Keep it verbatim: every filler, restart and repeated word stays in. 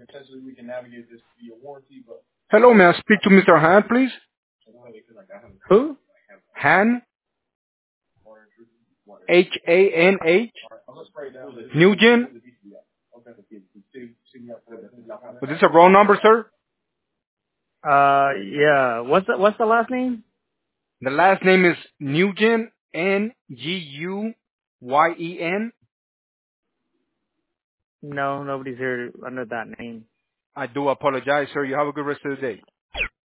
Hello, may I speak to Mister Han, please? Who? Han, H A N H, Nugent. Was this a wrong number, sir? Uh, yeah. What's the What's the last name? The last name is Nugent, N G U Y E N. No, nobody's here under that name. I do apologize, sir. You have a good rest of the day.